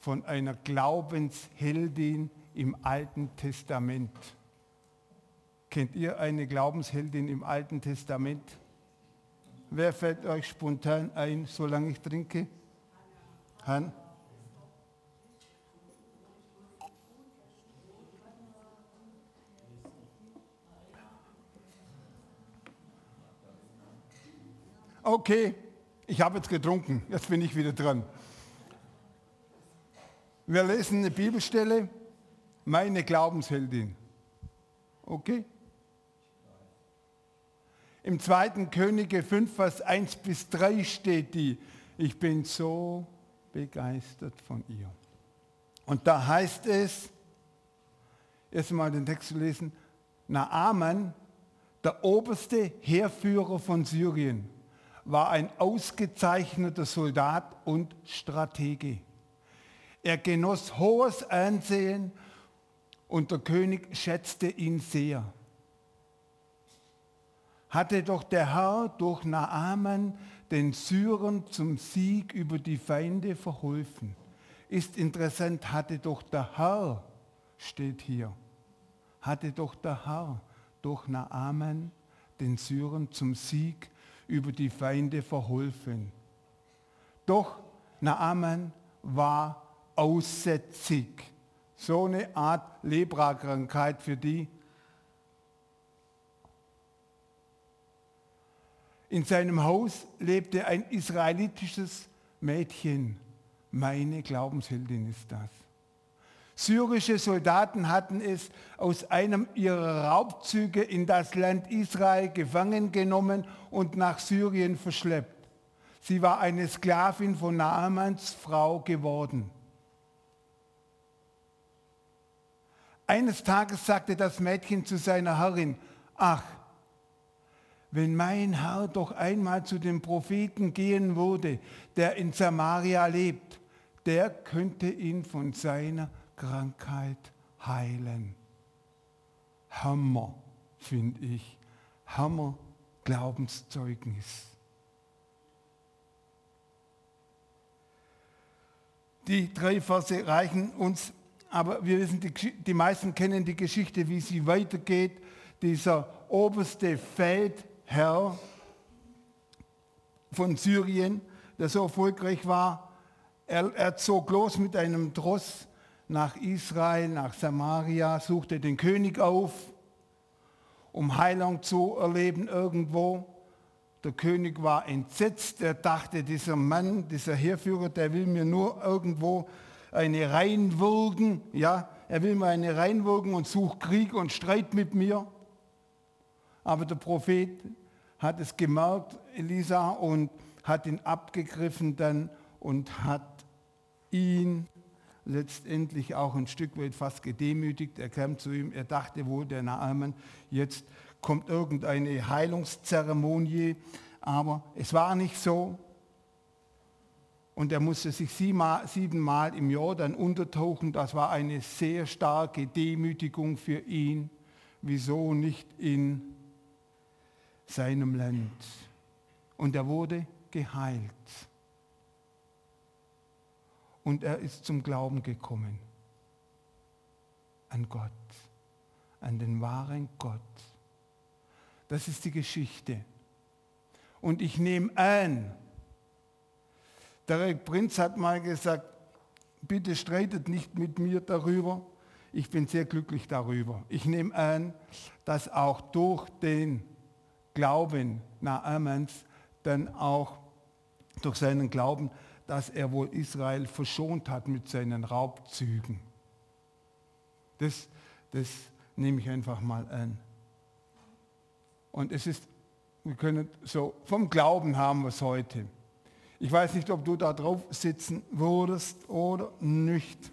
von einer Glaubensheldin im Alten Testament. Kennt ihr eine Glaubensheldin im Alten Testament? Wer fällt euch spontan ein, solange ich trinke? Han? Okay, ich habe jetzt getrunken, jetzt bin ich wieder dran. Wir lesen eine Bibelstelle, meine Glaubensheldin. Okay? Im 2. Könige 5, Vers 1 bis 3 steht die, ich bin so begeistert von ihr. Und da heißt es, erst mal den Text zu lesen, Naaman, der oberste Heerführer von Syrien, war ein ausgezeichneter Soldat und Stratege. Er genoss hohes Ansehen und der König schätzte ihn sehr. Hatte doch der Herr durch Naaman den Syrern zum Sieg über die Feinde verholfen. Ist interessant, hatte doch der Herr, steht hier, hatte doch der Herr durch Naaman den Syrern zum Sieg über die Feinde verholfen. Doch Naaman war aussätzig. So eine Art Leprakrankheit für die. In seinem Haus lebte ein israelitisches Mädchen. Meine Glaubensheldin ist das. Syrische Soldaten hatten es aus einem ihrer Raubzüge in das Land Israel gefangen genommen und nach Syrien verschleppt. Sie war eine Sklavin von Naamans Frau geworden. Eines Tages sagte das Mädchen zu seiner Herrin, ach, wenn mein Herr doch einmal zu dem Propheten gehen würde, der in Samaria lebt, der könnte ihn von seiner Krankheit heilen. Hammer, finde ich. Hammer Glaubenszeugnis. Die 3 Verse reichen uns, aber wir wissen, die meisten kennen die Geschichte, wie sie weitergeht. Dieser oberste Feldherr von Syrien, der so erfolgreich war, er zog los mit einem Tross nach Israel, nach Samaria, suchte den König auf, um Heilung zu erleben irgendwo. Der König war entsetzt, er dachte, dieser Mann, dieser Heerführer, der will mir nur irgendwo eine reinwürgen, ja, er will mir eine reinwürgen und sucht Krieg und Streit mit mir. Aber der Prophet hat es gemerkt, Elisa, und hat ihn abgegriffen dann und hat ihn letztendlich auch ein Stück weit fast gedemütigt. Er kam zu ihm, er dachte wohl, der Naaman, jetzt kommt irgendeine Heilungszeremonie, aber es war nicht so. Und er musste sich 7 Mal im Jordan untertauchen. Das war eine sehr starke Demütigung für ihn. Wieso nicht in seinem Land? Und er wurde geheilt. Und er ist zum Glauben gekommen. An Gott. An den wahren Gott. Das ist die Geschichte. Und ich nehme an, Derek Prinz hat mal gesagt, bitte streitet nicht mit mir darüber. Ich bin sehr glücklich darüber. Ich nehme an, dass auch durch den Glauben Naamans dann auch durch seinen Glauben, dass er wohl Israel verschont hat mit seinen Raubzügen. Das nehme ich einfach mal an. Und es ist, wir können so, vom Glauben haben wir es heute. Ich weiß nicht, ob du da drauf sitzen würdest oder nicht.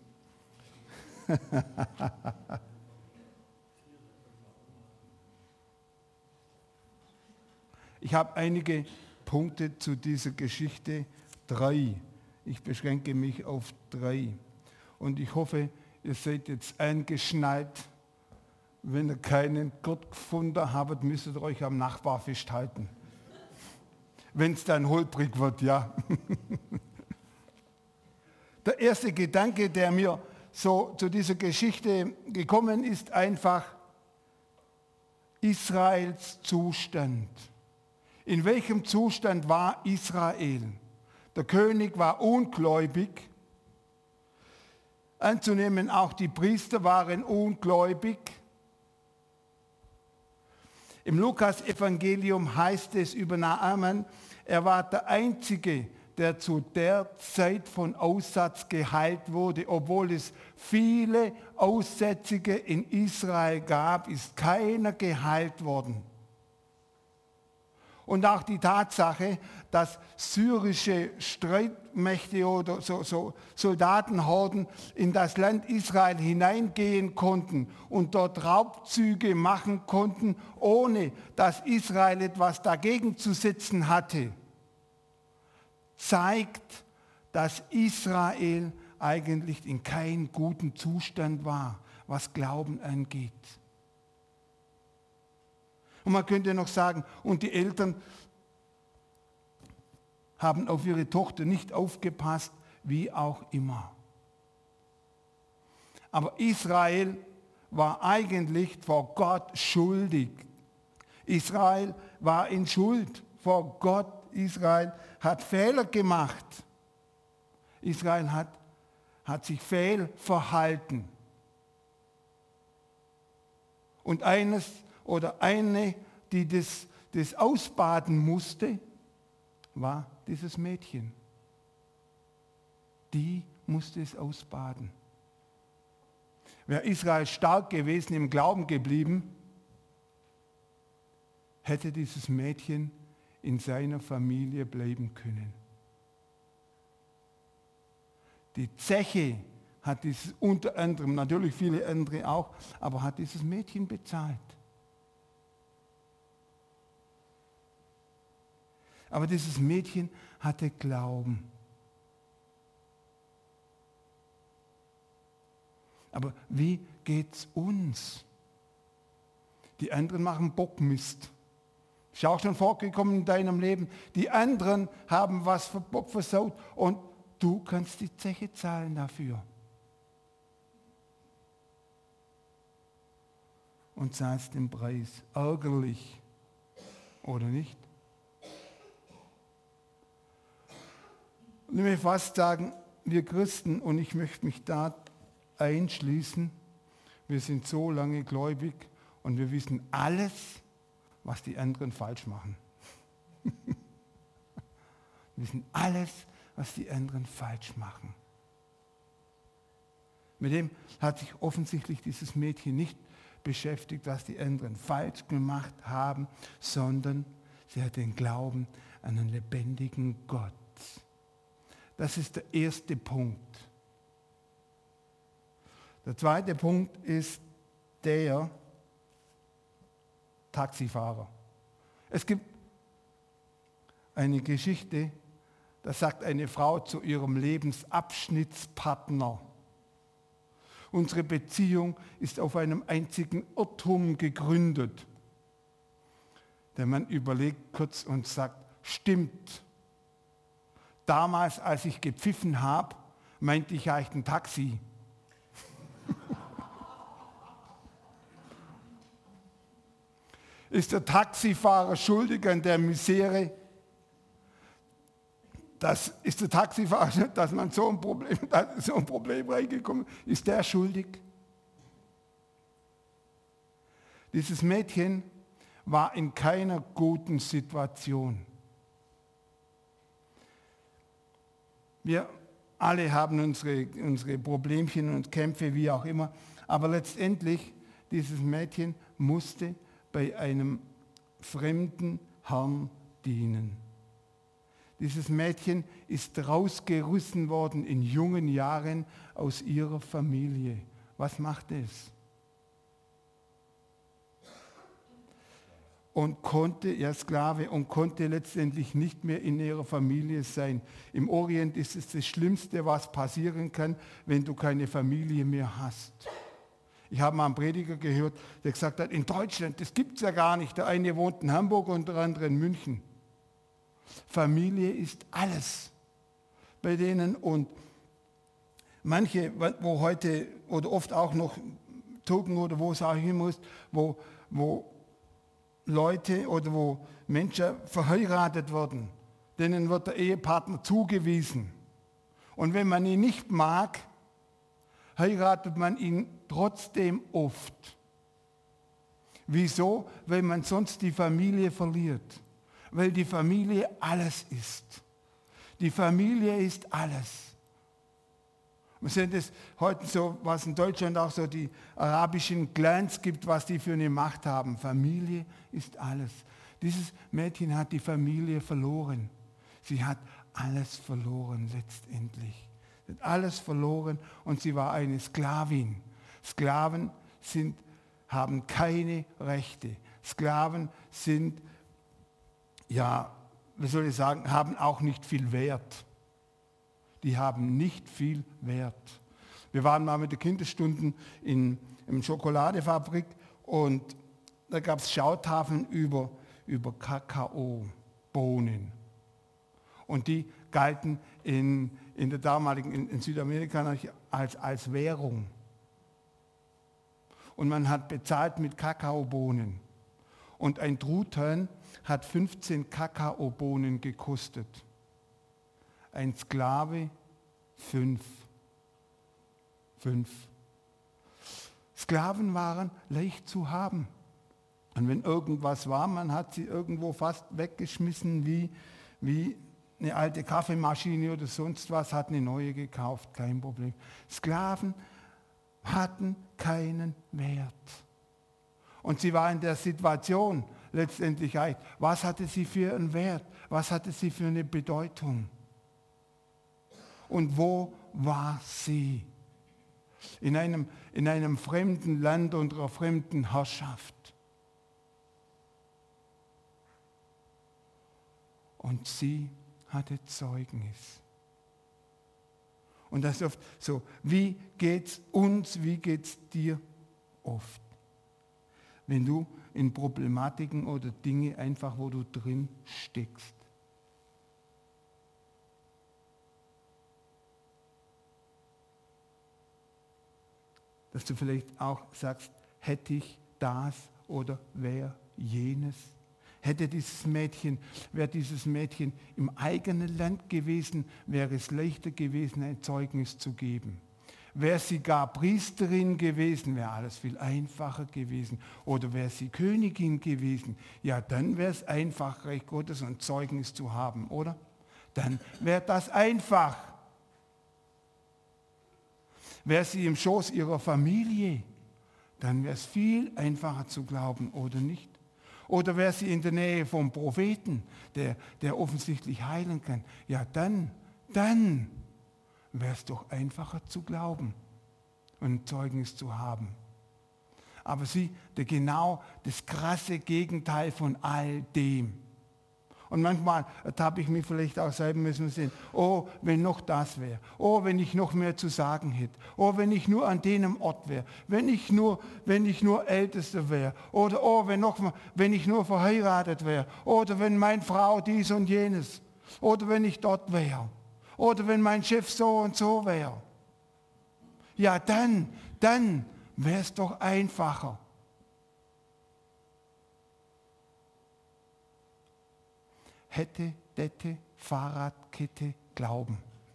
Ich habe einige Punkte zu dieser Geschichte, 3. Ich beschränke mich auf 3. Und ich hoffe, ihr seid jetzt eingeschneit. Wenn ihr keinen Gurt gefunden habt, müsst ihr euch am Nachbar festhalten. Wenn es dann holprig wird, ja. Der erste Gedanke, der mir so zu dieser Geschichte gekommen ist, einfach Israels Zustand. In welchem Zustand war Israel? Der König war ungläubig. Anzunehmen, auch die Priester waren ungläubig. Im Lukas-Evangelium heißt es über Naaman, er war der Einzige, der zu der Zeit von Aussatz geheilt wurde. Obwohl es viele Aussätzige in Israel gab, ist keiner geheilt worden. Und auch die Tatsache, dass syrische Streitmächte oder Soldatenhorden in das Land Israel hineingehen konnten und dort Raubzüge machen konnten, ohne dass Israel etwas dagegen zu setzen hatte, zeigt, dass Israel eigentlich in keinem guten Zustand war, was Glauben angeht. Und man könnte noch sagen, und die Eltern haben auf ihre Tochter nicht aufgepasst, wie auch immer. Aber Israel war eigentlich vor Gott schuldig. Israel war in Schuld vor Gott. Israel hat Fehler gemacht. Israel hat sich fehlverhalten. Und eine, die das ausbaden musste, war dieses Mädchen. Die musste es ausbaden. Wäre Israel stark gewesen, im Glauben geblieben, hätte dieses Mädchen in seiner Familie bleiben können. Die Zeche hat dieses unter anderem, natürlich viele andere auch, aber hat dieses Mädchen bezahlt. Aber dieses Mädchen hatte Glauben. Aber wie geht's uns? Die anderen machen Bockmist. Ist ja auch schon vorgekommen in deinem Leben. Die anderen haben was versaut und du kannst die Zeche zahlen dafür. Und zahlst den Preis. Ärgerlich. Oder nicht? Und ich will fast sagen, wir Christen, und ich möchte mich da einschließen, wir sind so lange gläubig und wir wissen alles, was die anderen falsch machen. Wir wissen alles, was die anderen falsch machen. Mit dem hat sich offensichtlich dieses Mädchen nicht beschäftigt, was die anderen falsch gemacht haben, sondern sie hat den Glauben an einen lebendigen Gott. Das ist der erste Punkt. Der zweite Punkt ist der Taxifahrer. Es gibt eine Geschichte, da sagt eine Frau zu ihrem Lebensabschnittspartner: Unsere Beziehung ist auf einem einzigen Irrtum gegründet. Der Mann überlegt kurz und sagt: Stimmt. Damals, als ich gepfiffen habe, meinte ich eigentlich ein Taxi. Ist der Taxifahrer schuldig an der Misere? Ist der Taxifahrer, dass man so ein Problem reingekommen ist? Ist der schuldig? Dieses Mädchen war in keiner guten Situation. Wir alle haben unsere Problemchen und Kämpfe, wie auch immer. Aber letztendlich, dieses Mädchen musste bei einem fremden Herrn dienen. Dieses Mädchen ist rausgerissen worden in jungen Jahren aus ihrer Familie. Was macht es? Und Sklave, und konnte letztendlich nicht mehr in ihrer Familie sein. Im Orient ist es das Schlimmste, was passieren kann, wenn du keine Familie mehr hast. Ich habe mal einen Prediger gehört, der gesagt hat, in Deutschland, das gibt es ja gar nicht. Der eine wohnt in Hamburg und der andere in München. Familie ist alles bei denen, und manche, wo heute oder oft auch noch Türken oder wo es auch immer ist, wo Leute oder wo Menschen verheiratet wurden, denen wird der Ehepartner zugewiesen. Und wenn man ihn nicht mag, heiratet man ihn trotzdem oft. Wieso? Weil man sonst die Familie verliert. Weil die Familie alles ist. Die Familie ist alles. Wir sehen das heute so, was in Deutschland auch so die arabischen Clans gibt, was die für eine Macht haben. Familie ist alles. Dieses Mädchen hat die Familie verloren. Sie hat alles verloren letztendlich. Sie hat alles verloren und sie war eine Sklavin. Sklaven haben keine Rechte. Sklaven sind, ja, wie soll ich sagen, haben auch nicht viel Wert. Die haben nicht viel Wert. Wir waren mal mit den Kinderstunden in Schokoladefabrik und da gab es Schautafeln über Kakaobohnen. Und die galten in der damaligen, in Südamerika als Währung. Und man hat bezahlt mit Kakaobohnen. Und ein Truthahn hat 15 Kakaobohnen gekostet. Ein Sklave 5. Sklaven waren leicht zu haben. Und wenn irgendwas war, man hat sie irgendwo fast weggeschmissen, wie eine alte Kaffeemaschine oder sonst was, hat eine neue gekauft, kein Problem. Sklaven hatten keinen Wert. Und sie war in der Situation letztendlich, was hatte sie für einen Wert? Was hatte sie für eine Bedeutung? Und wo war sie? In einem fremden Land unter einer fremden Herrschaft. Und sie hatte Zeugnis. Und das ist oft so, wie geht's uns, wie geht's dir oft? Wenn du in Problematiken oder Dinge einfach, wo du drin steckst. Dass du vielleicht auch sagst, hätte ich das oder wäre jenes? Wäre dieses Mädchen im eigenen Land gewesen, wäre es leichter gewesen, ein Zeugnis zu geben. Wäre sie gar Priesterin gewesen, wäre alles viel einfacher gewesen. Oder wäre sie Königin gewesen, ja, dann wäre es einfach, Reich Gottes ein Zeugnis zu haben, oder? Dann wäre das einfach. Wäre sie im Schoß ihrer Familie, dann wäre es viel einfacher zu glauben, oder nicht? Oder wäre sie in der Nähe vom Propheten, der offensichtlich heilen kann, ja, dann wäre es doch einfacher zu glauben und ein Zeugnis zu haben. Aber genau das krasse Gegenteil von all dem. Und manchmal ertappe ich mich vielleicht auch selber, müssen wir sehen, oh, wenn noch das wäre, oh, wenn ich noch mehr zu sagen hätte, oh, wenn ich nur an dem Ort wäre, wenn ich nur Ältester wäre, oder oh, wenn ich nur verheiratet wäre, oder wenn meine Frau dies und jenes, oder wenn ich dort wäre, oder wenn mein Chef so und so wäre. Ja, dann wäre es doch einfacher. Hätte, Fahrradkette, Glauben.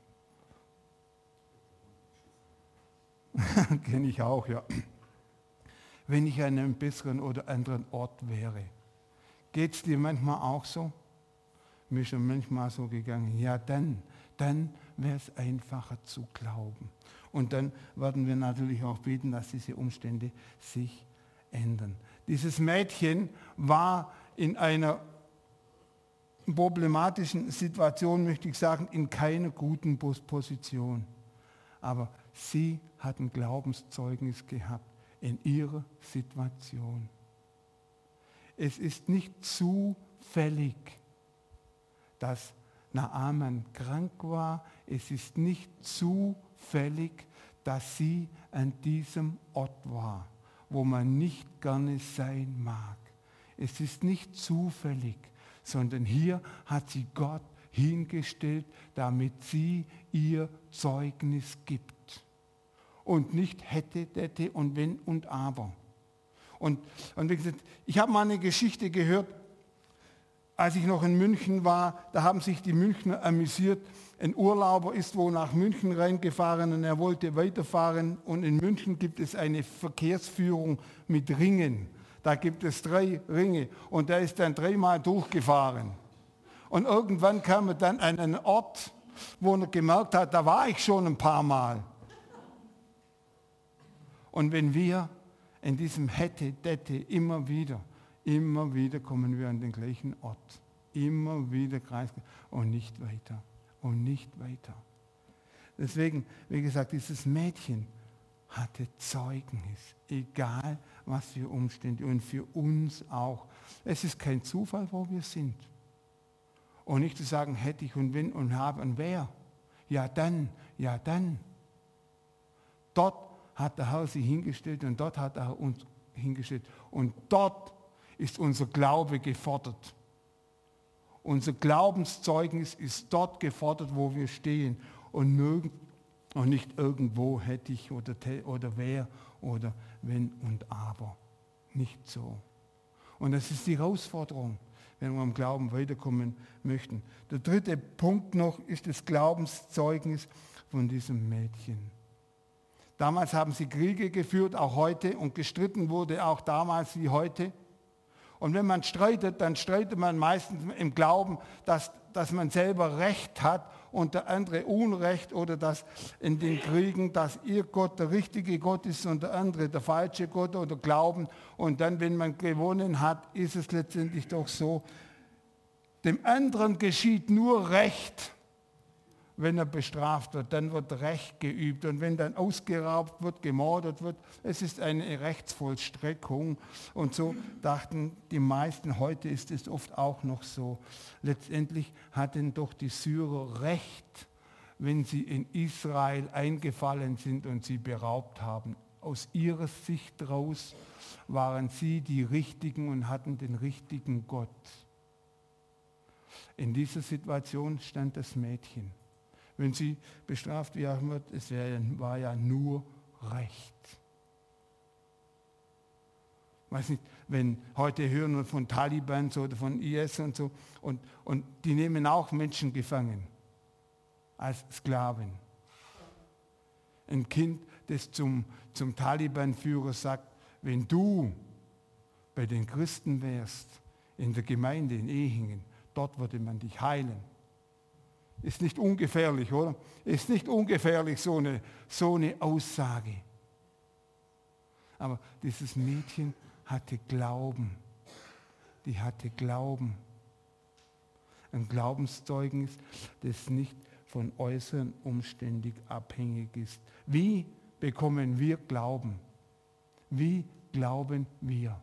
Kenne ich auch, ja. Wenn ich an einem besseren oder anderen Ort wäre. Geht es dir manchmal auch so? Mir ist schon manchmal so gegangen. Ja, dann wäre es einfacher zu glauben. Und dann werden wir natürlich auch beten, dass diese Umstände sich ändern. Dieses Mädchen war in einer problematischen Situation, möchte ich sagen, in keiner guten Position. Aber sie hat ein Glaubenszeugnis gehabt in ihrer Situation. Es ist nicht zufällig, dass Naaman krank war. Es ist nicht zufällig, dass sie an diesem Ort war, wo man nicht gerne sein mag. Es ist nicht zufällig, sondern hier hat sie Gott hingestellt, damit sie ihr Zeugnis gibt. und nicht hätte, hätte und wenn und aber. Und wie gesagt, ich habe mal eine Geschichte gehört, als ich noch in München war, da haben sich die Münchner amüsiert. Ein Urlauber ist wo nach München reingefahren und er wollte weiterfahren. Und in München gibt es eine Verkehrsführung mit Ringen. Da gibt es 3 Ringe und der ist dann 3-mal durchgefahren. Und irgendwann kam er dann an einen Ort, wo er gemerkt hat, da war ich schon ein paar Mal. Und wenn wir in diesem hätte, dette immer wieder kommen wir an den gleichen Ort. Immer wieder Kreis und nicht weiter. Und nicht weiter. Deswegen, wie gesagt, dieses Mädchen hatte Zeugnis, egal was für Umstände und für uns auch. Es ist kein Zufall, wo wir sind. Und nicht zu sagen, hätte ich und wenn und habe und wer. Ja dann, ja dann. Dort hat der Herr sie hingestellt und dort hat er uns hingestellt. Und dort ist unser Glaube gefordert. Unser Glaubenszeugnis ist dort gefordert, wo wir stehen und nicht irgendwo hätte ich oder wer oder wenn und aber. Nicht so. Und das ist die Herausforderung, wenn wir im Glauben weiterkommen möchten. Der 3. Punkt noch ist das Glaubenszeugnis von diesem Mädchen. Damals haben sie Kriege geführt, auch heute, und gestritten wurde auch damals wie heute. Und wenn man streitet, dann streitet man meistens im Glauben, dass man selber Recht hat und der andere Unrecht oder dass in den Kriegen, dass ihr Gott der richtige Gott ist und der andere der falsche Gott oder Glauben. Und dann, wenn man gewonnen hat, ist es letztendlich doch so, dem anderen geschieht nur Recht, wenn er bestraft wird, dann wird Recht geübt. Und wenn dann ausgeraubt wird, gemordet wird, es ist eine Rechtsvollstreckung. Und so dachten die meisten, heute ist es oft auch noch so. Letztendlich hatten doch die Syrer Recht, wenn sie in Israel eingefallen sind und sie beraubt haben. Aus ihrer Sicht raus waren sie die Richtigen und hatten den richtigen Gott. In dieser Situation stand das Mädchen. Wenn sie bestraft werden wird, war ja nur Recht. Weiß nicht, wenn heute hören wir von Taliban oder von IS und so, und die nehmen auch Menschen gefangen als Sklaven. Ein Kind, das zum Taliban-Führer sagt, wenn du bei den Christen wärst, in der Gemeinde in Ehingen, dort würde man dich heilen. Ist nicht ungefährlich, oder? Ist nicht ungefährlich, so eine Aussage. Aber dieses Mädchen hatte Glauben. Die hatte Glauben. Ein Glaubenszeugnis, das nicht von äußeren Umständen abhängig ist. Wie bekommen wir Glauben? Wie glauben wir?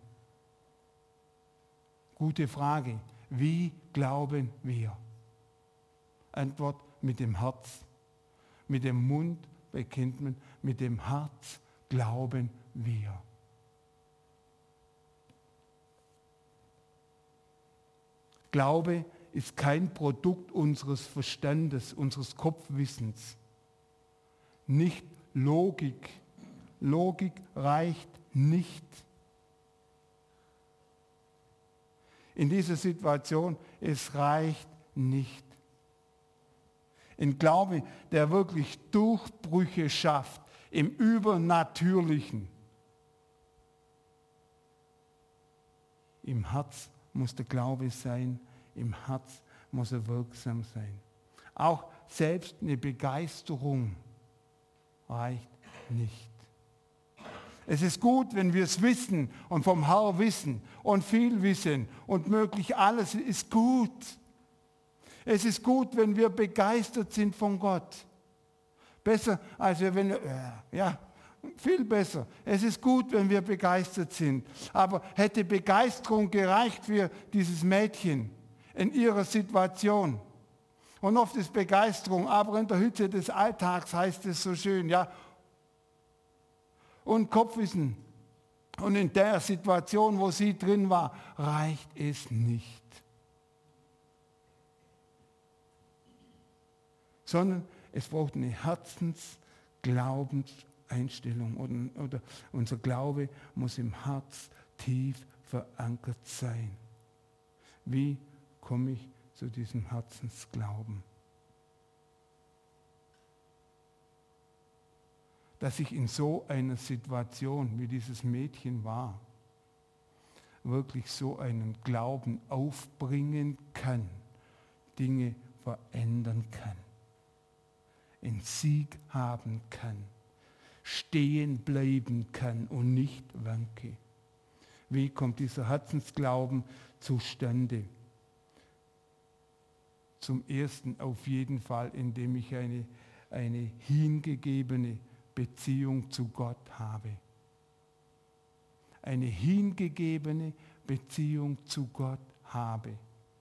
Gute Frage. Wie glauben wir? Antwort: mit dem Herz. Mit dem Mund bekennt man, mit dem Herz glauben wir. Glaube ist kein Produkt unseres Verstandes, unseres Kopfwissens. Nicht Logik. Logik reicht nicht. In dieser Situation, es reicht nicht. Ein Glaube, der wirklich Durchbrüche schafft im Übernatürlichen. Im Herz muss der Glaube sein, im Herz muss er wirksam sein. Auch selbst eine Begeisterung reicht nicht. Es ist gut, wenn wir es wissen und vom Herrn wissen und viel wissen und möglich alles ist gut. Es ist gut, wenn wir begeistert sind von Gott. Besser, als wenn wir, viel besser. Es ist gut, wenn wir begeistert sind. Aber hätte Begeisterung gereicht für dieses Mädchen in ihrer Situation? Und oft ist Begeisterung, aber in der Hitze des Alltags heißt es so schön, ja. Und Kopfwissen. Und in der Situation, wo sie drin war, reicht es nicht. Sondern es braucht eine Herzenseinstellung oder unser Glaube muss im Herz tief verankert sein. Wie komme ich zu diesem Herzensglauben? Dass ich in so einer Situation, wie dieses Mädchen war, wirklich so einen Glauben aufbringen kann, Dinge verändern kann, einen Sieg haben kann, stehen bleiben kann und nicht wanke. Wie kommt dieser Herzensglauben zustande? Zum Ersten auf jeden Fall, indem ich eine hingegebene Beziehung zu Gott habe. Eine hingegebene Beziehung zu Gott habe.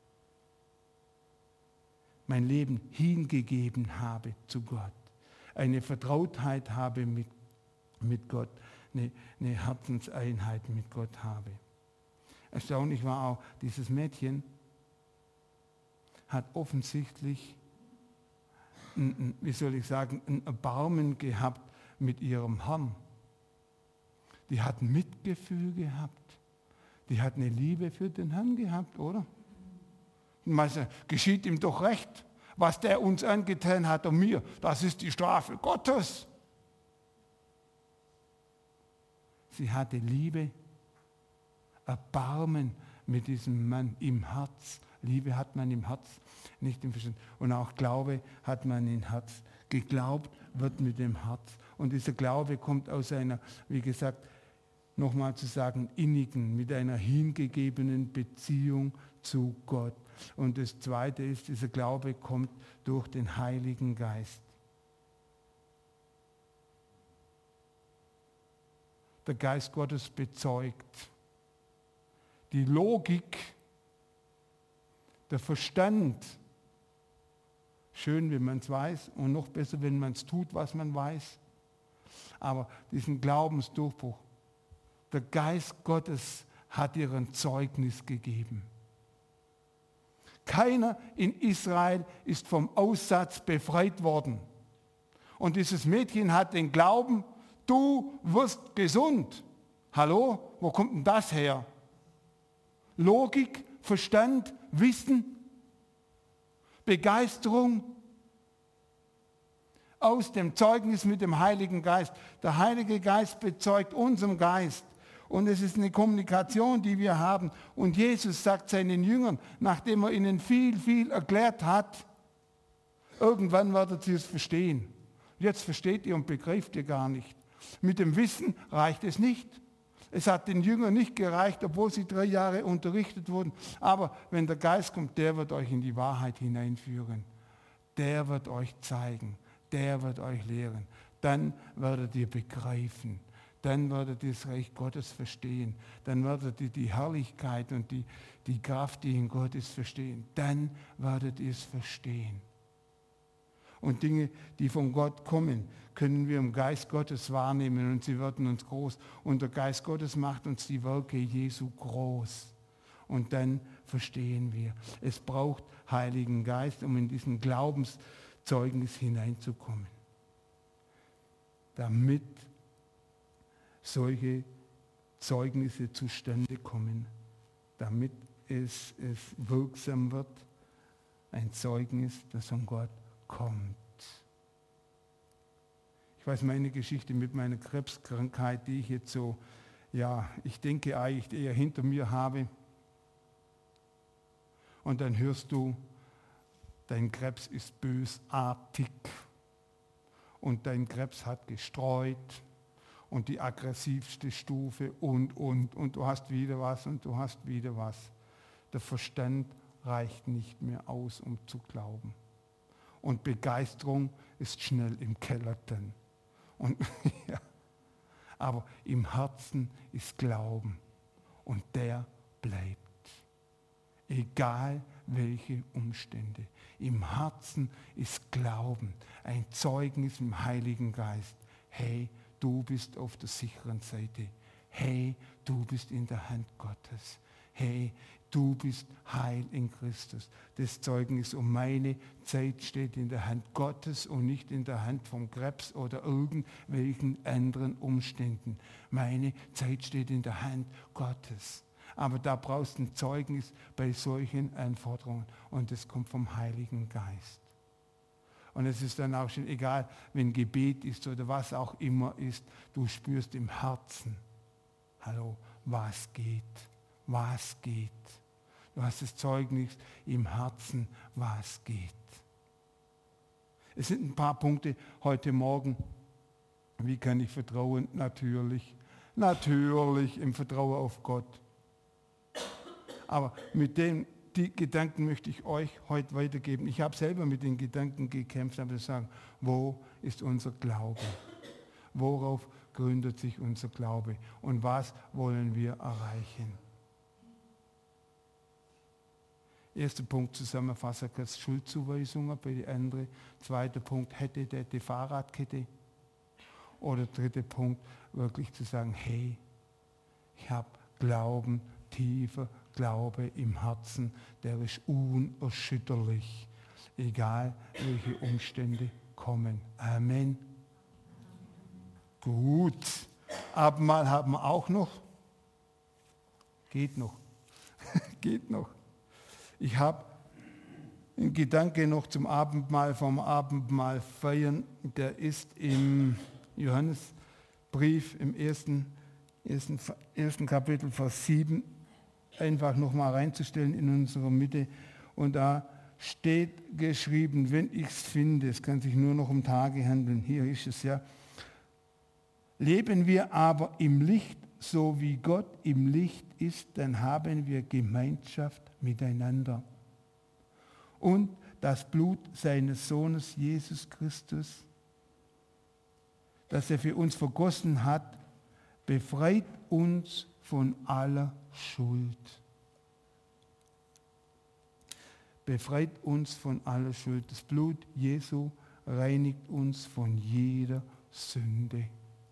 Mein Leben hingegeben habe zu Gott. Eine Vertrautheit habe mit Gott. Eine Herzenseinheit mit Gott habe. Erstaunlich war auch, dieses Mädchen hat offensichtlich, ein Erbarmen gehabt mit ihrem Herrn. Die hat Mitgefühl gehabt. Die hat eine Liebe für den Herrn gehabt, oder? Geschieht ihm doch recht, was der uns angetan hat und mir. Das ist die Strafe Gottes. Sie hatte Liebe, Erbarmen mit diesem Mann im Herz. Liebe hat man im Herz, nicht im Verstand. Und auch Glaube hat man im Herz. Geglaubt wird mit dem Herz. Und dieser Glaube kommt aus einer, wie gesagt, nochmal zu sagen, innigen, mit einer hingegebenen Beziehung zu Gott. Und das Zweite ist, dieser Glaube kommt durch den Heiligen Geist. Der Geist Gottes bezeugt. Die Logik, der Verstand, schön, wenn man es weiß und noch besser, wenn man es tut, was man weiß. Aber diesen Glaubensdurchbruch, der Geist Gottes hat ihr ein Zeugnis gegeben. Keiner in Israel ist vom Aussatz befreit worden. Und dieses Mädchen hat den Glauben, du wirst gesund. Hallo, wo kommt denn das her? Logik, Verstand, Wissen, Begeisterung aus dem Zeugnis mit dem Heiligen Geist. Der Heilige Geist bezeugt unserem Geist. Und es ist eine Kommunikation, die wir haben. Und Jesus sagt seinen Jüngern, nachdem er ihnen viel, viel erklärt hat, irgendwann werdet ihr es verstehen. Jetzt versteht ihr und begreift ihr gar nicht. Mit dem Wissen reicht es nicht. Es hat den Jüngern nicht gereicht, obwohl sie 3 Jahre unterrichtet wurden. Aber wenn der Geist kommt, der wird euch in die Wahrheit hineinführen. Der wird euch zeigen. Der wird euch lehren. Dann werdet ihr begreifen. Dann werdet ihr das Reich Gottes verstehen. Dann werdet ihr die Herrlichkeit und die Kraft, die in Gott ist, verstehen. Dann werdet ihr es verstehen. Und Dinge, die von Gott kommen, können wir im Geist Gottes wahrnehmen und sie werden uns groß. Und der Geist Gottes macht uns die Werke Jesu groß. Und dann verstehen wir. Es braucht Heiligen Geist, um in diesen Glaubenszeugnis hineinzukommen. Damit solche Zeugnisse zustande kommen, damit es wirksam wird, ein Zeugnis, das von Gott kommt. Ich weiß meine Geschichte mit meiner Krebskrankheit, die ich jetzt so, ich denke eigentlich eher hinter mir habe. Und dann hörst du, dein Krebs ist bösartig und dein Krebs hat gestreut und die aggressivste Stufe und du hast wieder was und du hast wieder was. Der Verstand reicht nicht mehr aus, um zu glauben. Und Begeisterung ist schnell im Keller dann. Aber im Herzen ist Glauben und der bleibt. Egal welche Umstände. Im Herzen ist Glauben, ein Zeugnis im Heiligen Geist. Hey, du bist auf der sicheren Seite. Hey, du bist in der Hand Gottes. Hey, Du bist heil in Christus. Das Zeugnis um meine Zeit steht in der Hand Gottes und nicht in der Hand vom Krebs oder irgendwelchen anderen Umständen. Meine Zeit steht in der Hand Gottes. Aber da brauchst du ein Zeugnis bei solchen Anforderungen. Und das kommt vom Heiligen Geist. Und es ist dann auch schon egal, wenn Gebet ist oder was auch immer ist, du spürst im Herzen, hallo, was geht, was geht. Du hast das Zeugnis im Herzen, was geht. Es sind ein paar Punkte heute Morgen. Wie kann ich vertrauen? Natürlich im Vertrauen auf Gott. Aber mit die Gedanken möchte ich euch heute weitergeben. Ich habe selber mit den Gedanken gekämpft, aber sagen, wo ist unser Glaube? Worauf gründet sich unser Glaube? Und was wollen wir erreichen? Erster Punkt, Zusammenfassung, Schuldzuweisungen bei den anderen. Zweiter Punkt, hätte der die Fahrradkette. Oder dritter Punkt, wirklich zu sagen, hey, ich habe Glauben, tiefer Glaube im Herzen, der ist unerschütterlich, egal welche Umstände kommen. Amen. Gut. Abendmahl haben wir auch noch. Geht noch. Geht noch. Ich habe einen Gedanke noch zum Abendmahl, vom Abendmahl feiern. Der ist im Johannesbrief im ersten Kapitel, Vers 7, einfach nochmal reinzustellen in unserer Mitte. Und da steht geschrieben, wenn ich es finde, es kann sich nur noch um Tage handeln, hier ist es ja, leben wir aber im Licht, so wie Gott im Licht ist, dann haben wir Gemeinschaft miteinander. Und das Blut seines Sohnes Jesus Christus, das er für uns vergossen hat, befreit uns von aller Schuld. Befreit uns von aller Schuld. Das Blut Jesu reinigt uns von jeder Sünde.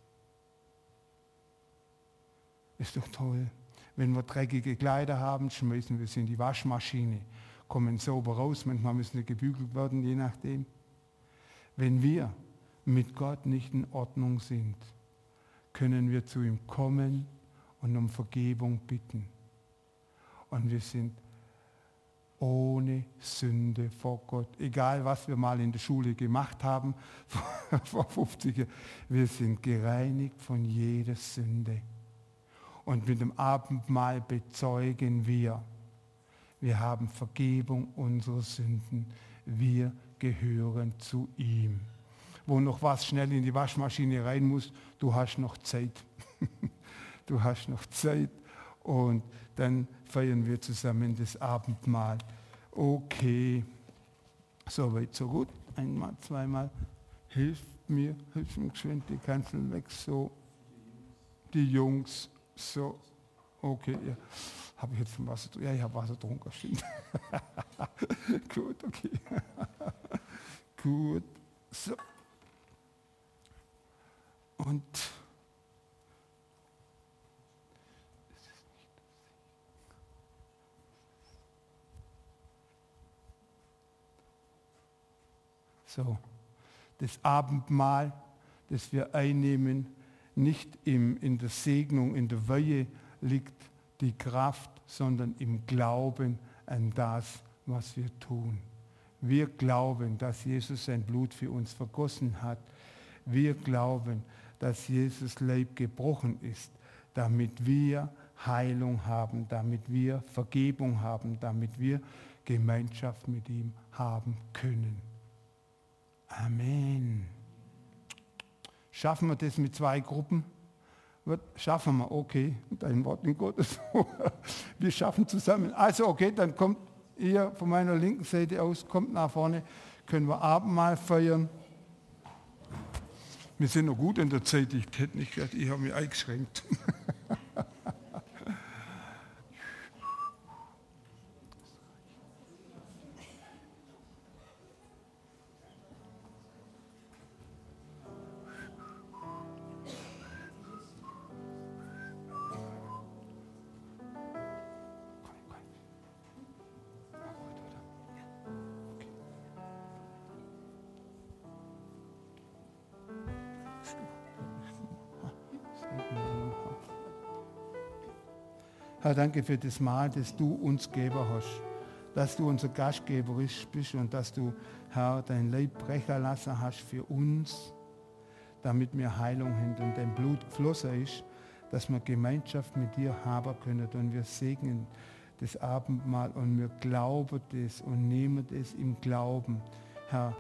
Ist doch toll. Wenn wir dreckige Kleider haben, schmeißen wir sie in die Waschmaschine, kommen sauber raus, manchmal müssen sie gebügelt werden, je nachdem. Wenn wir mit Gott nicht in Ordnung sind, können wir zu ihm kommen und um Vergebung bitten. Und wir sind ohne Sünde vor Gott. Egal, was wir mal in der Schule gemacht haben, vor 50 Jahren, wir sind gereinigt von jeder Sünde. Und mit dem Abendmahl bezeugen wir haben Vergebung unserer Sünden. Wir gehören zu ihm. Wo noch was schnell in die Waschmaschine rein muss, du hast noch Zeit. Du hast noch Zeit. Und dann feiern wir zusammen das Abendmahl. Okay, soweit, so gut. Einmal, zweimal. Hilf mir geschwind, die Kanzel weg, so. Die Jungs, so. Okay, ja. Habe ich jetzt schon Wasser getrunken? Ja, ich habe Wasser getrunken, stimmt. Gut, okay. Gut, so. Und so, das Abendmahl, das wir einnehmen, nicht in der Segnung, in der Weihe liegt die Kraft, sondern im Glauben an das, was wir tun. Wir glauben, dass Jesus sein Blut für uns vergossen hat. Wir glauben, dass Jesus Leib gebrochen ist, damit wir Heilung haben, damit wir Vergebung haben, damit wir Gemeinschaft mit ihm haben können. Amen. Schaffen wir das mit 2 Gruppen? Schaffen wir, okay, dein Wort in Gottes. Wir schaffen zusammen. Also okay, dann kommt ihr von meiner linken Seite aus, kommt nach vorne, können wir Abendmahl feiern. Wir sind noch gut in der Zeit, ich hätte nicht gedacht, ich habe mich eingeschränkt. Herr, danke für das Mahl, das du uns gegeben hast. Dass du unser Gastgeber bist und dass du, Herr, dein Leib brechen lassen hast für uns, damit wir Heilung haben und dein Blut geflossen ist, dass wir Gemeinschaft mit dir haben können. Und wir segnen das Abendmahl und wir glauben das und nehmen das im Glauben, Herr.